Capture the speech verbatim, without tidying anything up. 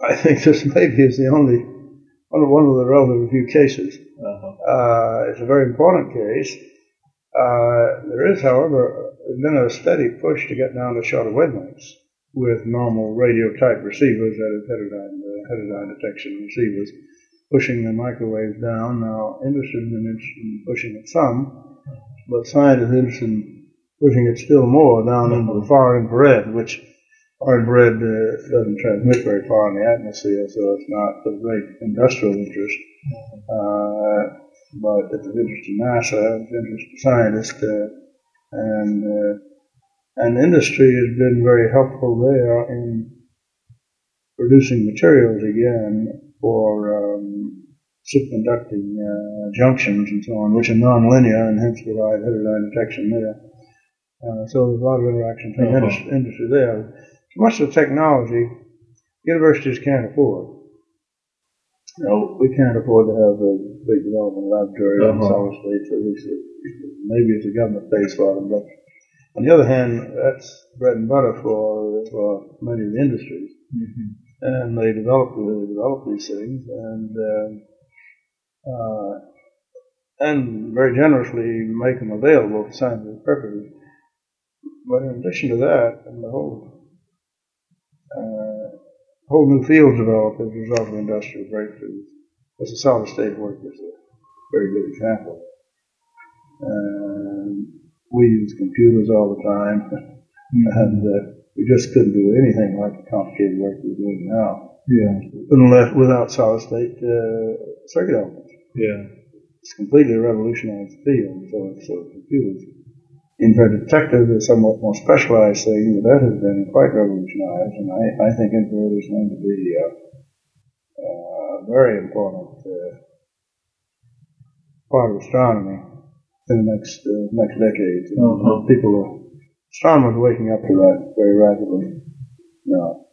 I think this maybe is the only, one of, one of the relatively few cases. Uh-huh. Uh, it's a very important case. Uh, there is, however, been a steady push to get down to shorter wavelengths with normal radio-type receivers, that is heterodyne, uh, heterodyne detection receivers, pushing the microwaves down. Now, industry has been interested in pushing it some, but science is interested in pushing it still more down into the far infrared, which far infrared uh, doesn't transmit very far in the atmosphere, so it's not of great industrial interest. Uh, but it's of interest to NASA, it's of interest to scientists, uh, and uh, and industry has been very helpful there in producing materials again for um, superconducting uh, junctions and so on, which are nonlinear and hence provide heterodyne detection there. Uh, so there's a lot of interaction between uh-huh. industry, industry there. So much of the technology universities can't afford. You know, we can't afford to have a big development laboratory uh-huh. in solid state, so at least maybe it's a government pays for them. But on the other hand, that's bread and butter for, for many of the industries. Mm-hmm. And they develop, they develop these things and uh, uh, and very generously make them available for scientific purposes. But in addition to that, and the whole uh, whole new fields developed as a result of industrial breakthroughs. Because the solid state work is a very good example. And we use computers all the time, mm-hmm. and uh, we just couldn't do anything like the complicated work we're doing now. Yeah. Unless without solid state uh, circuit elements. Yeah. It's completely revolutionized the field. So, so computers. Infrared detectors is a somewhat more specialized thing, but that has been quite revolutionized, and I, I think infrared is going to be a uh, very important uh, part of astronomy in the next uh, next decade. Uh-huh. People are, astronomers are waking up to that very rapidly now.